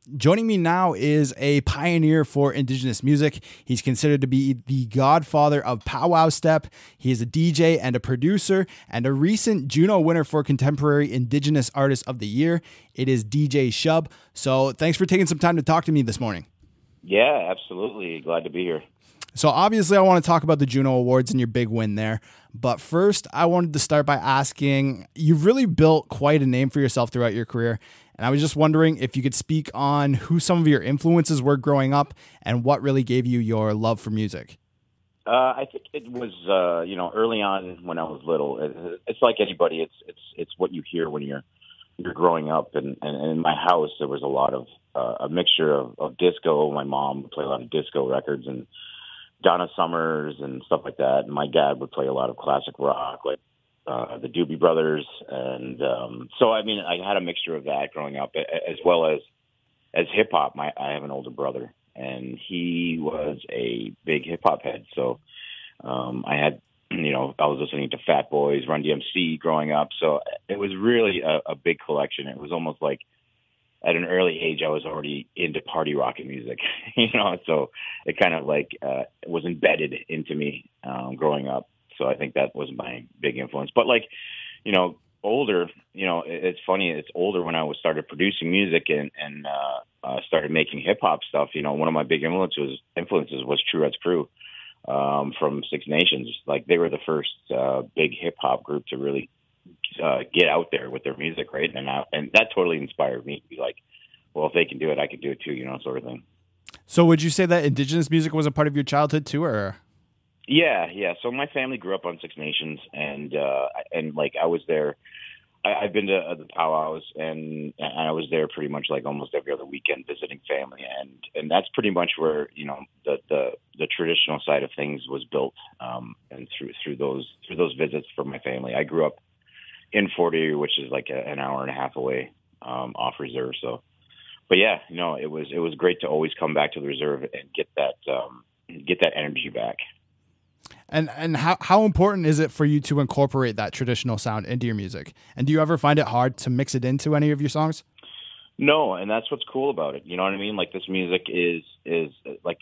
Joining me now is a pioneer for Indigenous music. He's considered to be the godfather of powwow step. He is a DJ and a producer and a recent Juno winner for Contemporary Indigenous Artist of the Year. It is DJ Shub. So thanks for taking some time to talk to me this morning. Yeah, absolutely. Glad to be here. So obviously I want to talk about the Juno Awards and your big win there. But first, I wanted to start by asking, you've really built quite a name for yourself throughout your career. And I was just wondering if you could speak on who some of your influences were growing up and what really gave you your love for music. I think it was, early on when I was little. It's like anybody. It's what you hear when you're growing up. And in my house, there was a lot of a mixture of disco. My mom would play a lot of disco records and Donna Summers and stuff like that. And my dad would play a lot of classic rock, like the Doobie Brothers. And so, I mean, I had a mixture of that growing up, as well as hip hop. I have an older brother, and he was a big hip hop head. So I had, I was listening to Fat Boys, Run DMC growing up. So it was really a big collection. It was almost like at an early age, I was already into party rock and music, so it kind of like was embedded into me growing up. So I think that was my big influence. But older, it's funny. It's older when I started producing music and started making hip hop stuff. One of my big influences was True Red's Crew from Six Nations. Like they were the first big hip hop group to really get out there with their music, right? And that totally inspired me to be like, well, if they can do it, I can do it too, sort of thing. So would you say that Indigenous music was a part of your childhood too, or? Yeah. So my family grew up on Six Nations, and like I was there. I've been to the powwows, and I was there pretty much like almost every other weekend visiting family, and that's pretty much where the traditional side of things was built, and through those visits for my family. I grew up in Fort Erie, which is like an hour and a half away off reserve. So, but yeah, it was great to always come back to the reserve and get that energy back. And how important is it for you to incorporate that traditional sound into your music? And do you ever find it hard to mix it into any of your songs? No, and that's what's cool about it. You know what I mean? Like this music is like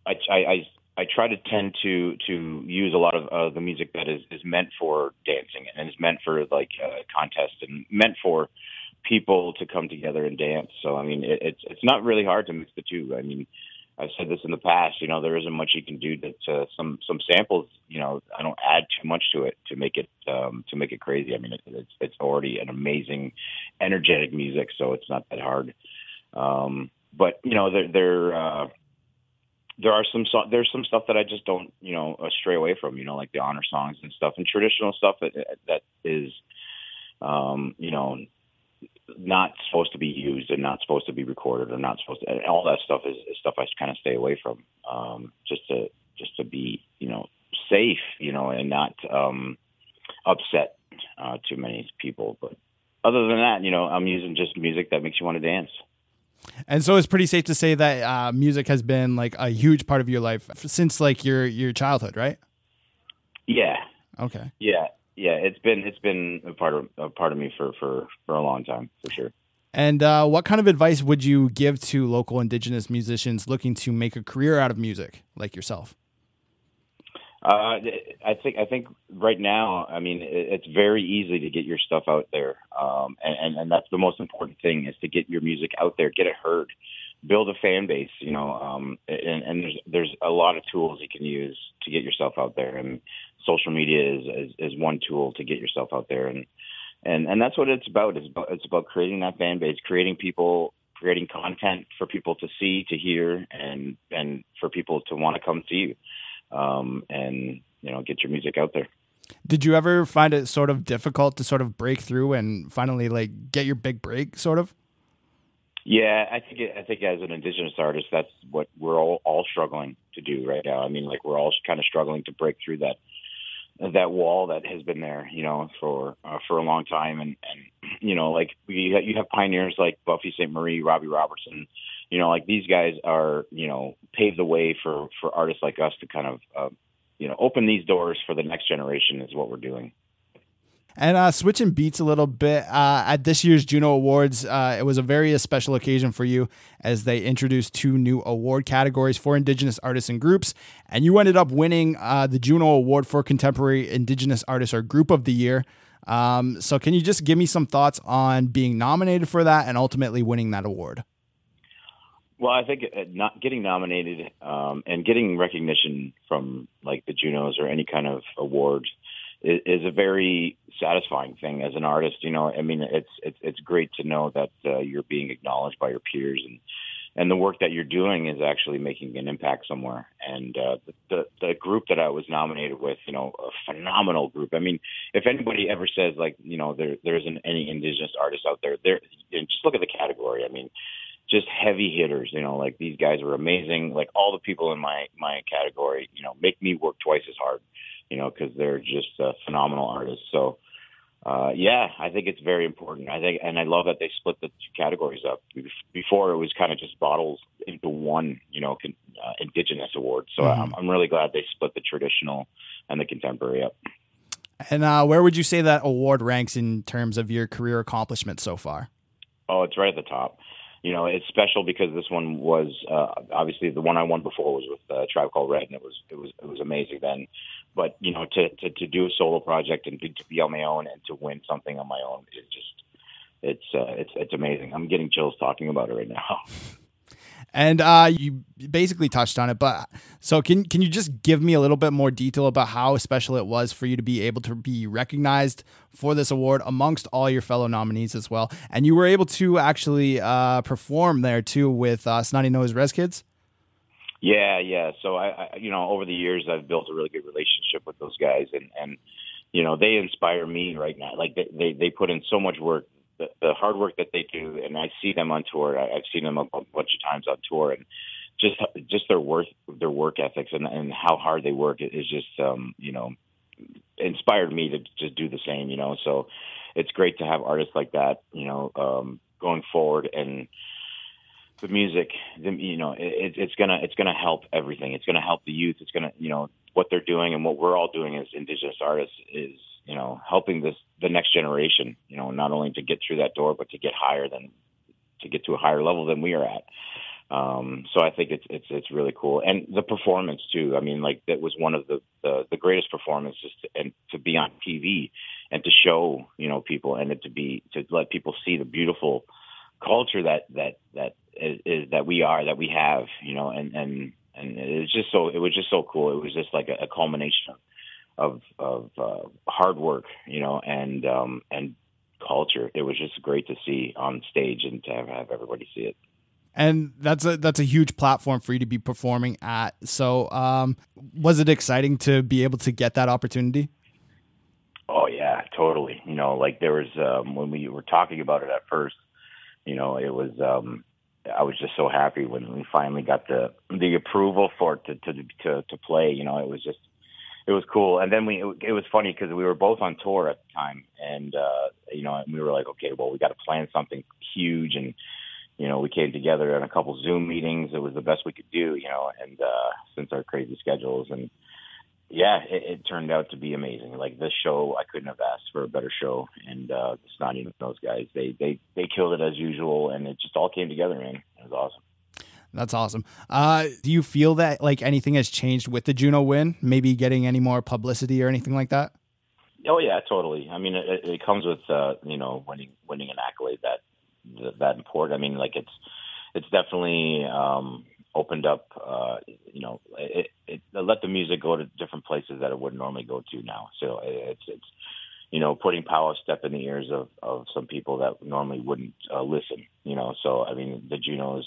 I try to tend to use a lot of the music that is meant for dancing and is meant for like contests and meant for people to come together and dance. So I mean, it's not really hard to mix the two. I mean, I've said this in the past. There isn't much you can do to some samples. I don't add too much to it to make it crazy. I mean, it's already an amazing, energetic music, so it's not that hard. But there's some stuff that I just don't, stray away from, like the honor songs and stuff and traditional stuff that is, not supposed to be used and not supposed to be recorded or not supposed to, and all that stuff is stuff I kind of stay away from, just to be, safe, and not, upset, too many people. But other than that, I'm using just music that makes you want to dance. And so it's pretty safe to say that music has been like a huge part of your life since like your childhood, right? Yeah. Okay. Yeah. It's been a part of me for a long time, for sure. And what kind of advice would you give to local Indigenous musicians looking to make a career out of music, like yourself? I think right now, I mean, it's very easy to get your stuff out there. And that's the most important thing, is to get your music out there, get it heard, build a fan base, and there's a lot of tools you can use to get yourself out there. And social media is one tool to get yourself out there. And that's what it's about. It's about creating that fan base, creating content for people to see, to hear, and for people to want to come see you. And get your music out there. Did you ever find it sort of difficult to sort of break through and finally like get your big break, sort of? Yeah, I think as an Indigenous artist, that's what we're all struggling to do right now. I mean, like we're all kind of struggling to break through that wall that has been there, for a long time. And like you have pioneers like Buffy St. Marie, Robbie Robertson, like these guys are, paved the way for artists like us to kind of, open these doors for the next generation is what we're doing. And switching beats a little bit, at this year's Juno Awards, it was a very special occasion for you as they introduced 2 new award categories for Indigenous artists and groups. And you ended up winning the Juno Award for Contemporary Indigenous Artist or Group of the Year. So can you just give me some thoughts on being nominated for that and ultimately winning that award? Well, I think not getting nominated and getting recognition from like the Junos or any kind of award is a very satisfying thing as an artist. You know, I mean, it's great to know that you're being acknowledged by your peers, and the work that you're doing is actually making an impact somewhere. And the group that I was nominated with, you know, a phenomenal group. I mean, if anybody ever says like, you know, there isn't any Indigenous artists out there, just look at the category. I mean, just heavy hitters, you know, like these guys were amazing. Like all the people in my category, you know, make me work twice as hard, you know, because they're just phenomenal artists. So, yeah, I think it's very important. And I love that they split the 2 categories up. Before it was kind of just bottles into one, you know, Indigenous award. So I'm really glad they split the traditional and the contemporary up. And where would you say that award ranks in terms of your career accomplishments so far? Oh, it's right at the top. You know, it's special because this one was obviously the one I won before was with Tribe Called Red, and it was amazing then. But you know, to do a solo project and to be on my own and to win something on my own is just it's amazing. I'm getting chills talking about it right now. And you basically touched on it, but so can you just give me a little bit more detail about how special it was for you to be able to be recognized for this award amongst all your fellow nominees as well? And you were able to actually perform there too with Snotty Nose Res Kids? Yeah. So I you know, over the years I've built a really good relationship with those guys, and you know, they inspire me right now. Like they put in so much work. The hard work that they do, and I see them on tour. I've seen them a bunch of times on tour, and just their work ethics and how hard they work is just you know, inspired me to just do the same. You know, so it's great to have artists like that. You know, going forward, and the music, you know, it's gonna help everything. It's gonna help the youth. It's gonna, you know, what they're doing and what we're all doing as Indigenous artists is, you know, helping the next generation, you know, not only to get through that door, but to get to a higher level than we are at. So I think it's really cool. And the performance too. I mean, like that was one of the greatest performances to be on TV and to show, you know, people, and to let people see the beautiful culture that we have, you know, and it was just so cool. It was just like a culmination of hard work, you know, and culture. It was just great to see on stage and to have everybody see it. And that's a huge platform for you to be performing at. So was it exciting to be able to get that opportunity? Oh yeah, totally. You know, like there was when we were talking about it at first, you know, it was I was just so happy when we finally got the approval for it to play. You know, it was cool. And then it was funny because we were both on tour at the time, and you know, and we were like, okay, well, we got to plan something huge, and you know, we came together in a couple Zoom meetings. It was the best we could do, you know, and since our crazy schedules, and yeah, it turned out to be amazing. Like this show, I couldn't have asked for a better show, and it's not even those guys. They killed it as usual, and it just all came together, man. It was awesome. That's awesome. Do you feel that like anything has changed with the Juno win? Maybe getting any more publicity or anything like that? Oh yeah, totally. I mean, it comes with you know, winning an accolade that important. I mean, like it's definitely opened up. You know, it let the music go to different places that it wouldn't normally go to now. So it's you know, putting Power Step in the ears of some people that normally wouldn't listen. You know, so I mean, the Junos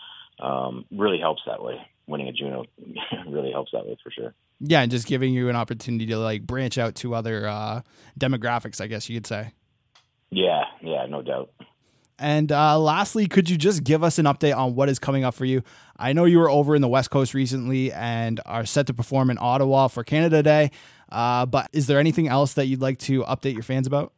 really helps that way. Winning a Juno really helps that way for sure. Yeah, and just giving you an opportunity to like branch out to other demographics, I guess you could say. Yeah, no doubt. And lastly, could you just give us an update on what is coming up for you? I know you were over in the West Coast recently and are set to perform in Ottawa for Canada Day, but is there anything else that you'd like to update your fans about?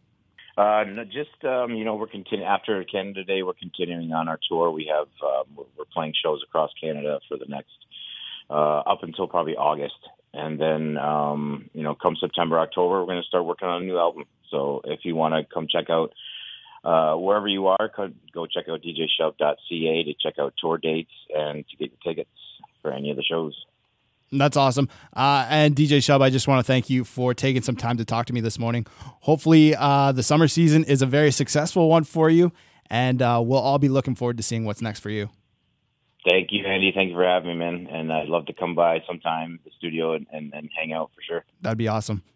No, just you know, we're continuing after Canada Day. We're continuing on our tour. We have we're playing shows across Canada for the next up until probably August, and then you know, come September, October, we're going to start working on a new album. So if you want to come check out wherever you are, go check out djshub.ca to check out tour dates and to get your tickets for any of the shows. That's awesome. And DJ Shub, I just want to thank you for taking some time to talk to me this morning. Hopefully the summer season is a very successful one for you, and we'll all be looking forward to seeing what's next for you. Thank you, Andy. Thank you for having me, man. And I'd love to come by sometime, the studio, and hang out for sure. That'd be awesome.